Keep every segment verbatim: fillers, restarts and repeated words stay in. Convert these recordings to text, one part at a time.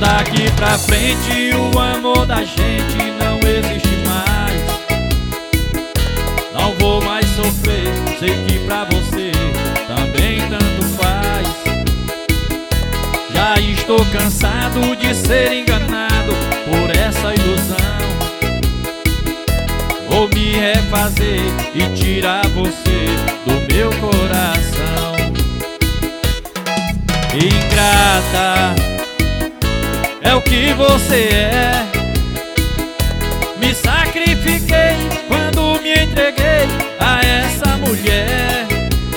Daqui pra frente o amor da gente não existe mais. Não vou mais sofrer, sei que pra você também tanto faz. Já estou cansado de ser enganado por essa ilusão. Vou me refazer e tirar você do meu coração. Ingrata, é o que você é. Me sacrifiquei quando me entreguei a essa mulher.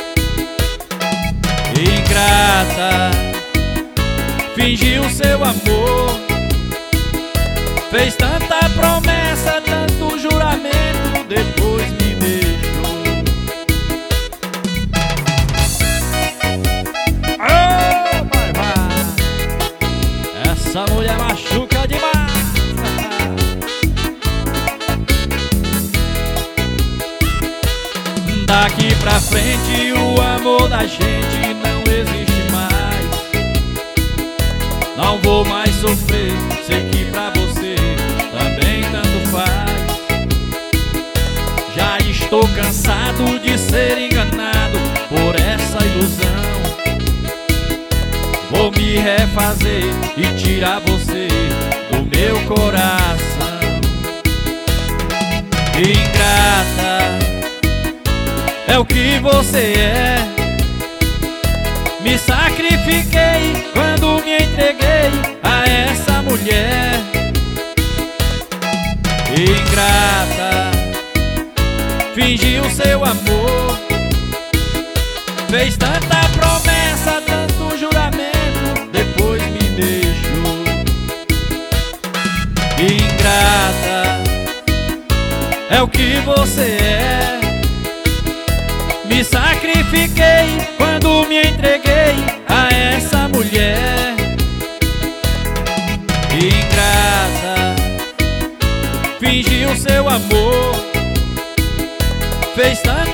Ingrata, fingiu seu amor, fez tanta promessa, tanto juramento, depois me deixou. Oh, vai, vai. Essa mulher machuca demais. Daqui pra frente o amor da gente não existe mais. Não vou mais sofrer, sei que pra você também tanto faz. Já estou cansado de ser enganado por essa ilusão. Vou me refazer e tirar você do meu coração. Ingrata, é o que você é. Me sacrifiquei quando me entreguei a essa mulher. Ingrata, fingiu seu amor, fez tanta promessa, tanto juramento, depois me deixou. Ingrata, é o que você é. Me sacrifiquei quando me entreguei a essa mulher. Ingrata, fingiu seu amor, fez tanta